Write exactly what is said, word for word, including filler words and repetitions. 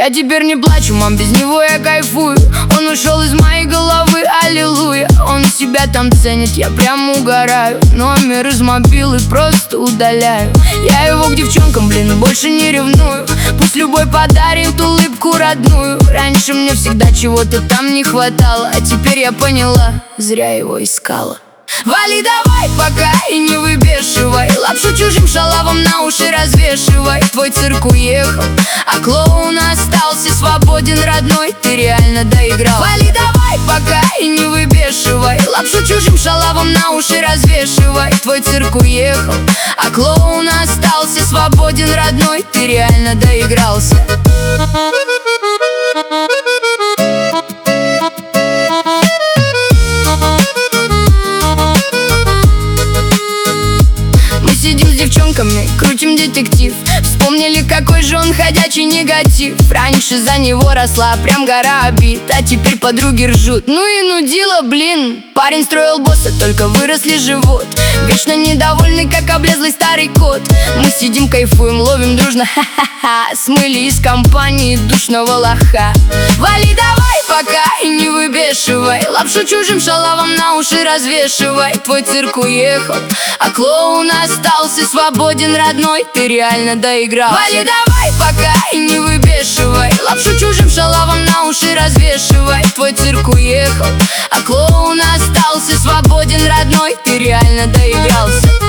Я теперь не плачу, мам, без него я кайфую. Он ушел из моей головы, аллилуйя. Он себя там ценит, я прям угораю. Номер из мобилы просто удаляю. Я его к девчонкам, блин, больше не ревную. Пусть любой подарит улыбку родную. Раньше мне всегда чего-то там не хватало, а теперь я поняла, зря его искала. Вали давай пока и не выбешивай, лапшу чужим шалавам на уши развешивай. Твой цирк уехал, а клоун остался свободен, родной, ты реально доиграл. Вали давай пока и не выбешивай, лапшу чужим шалавам на уши развешивай. Твой цирк уехал, а клоун остался свободен, родной, ты реально доигрался. Крутим детектив. Вспомнили, какой же он ходячий негатив. Раньше за него росла прям гора обид, а теперь подруги ржут. Ну и нудила, блин. Парень строил босса, только выросли живот. Вечно недовольный, как облезлый старый кот. Мы сидим, кайфуем, ловим дружно, ха-ха-ха. Смыли из компании душного лоха. Вали давай пока и не выбешивай, лапшу чужим шалавам на уши развешивай. Твой цирк уехал, а клоун остался свободен, родной, ты реально доиграл. Вали давай пока и не выбешивай, лапшу чужим шалавам на уши развешивай. Твой цирк уехал, а клоун остался свободен, родной, ты реально доигрался.